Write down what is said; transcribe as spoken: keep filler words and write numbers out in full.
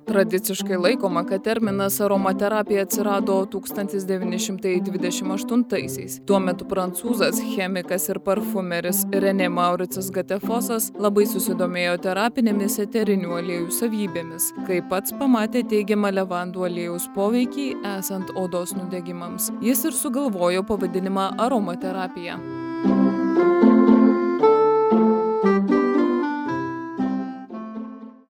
Tradiciškai laikoma, kad terminas aromaterapija atsirado tūkstantis devyni šimtai dvidešimt aštuntaisiais. Tuo metu prancūzas, chemikas ir parfumeris René Mauricas Gatefosas labai susidomėjo terapinėmis eterinių aliejų savybėmis, kai pats pamatė teigiamą levandų aliejaus poveikį esant odos nudegimams. Jis ir sugalvojo pavadinimą aromaterapija.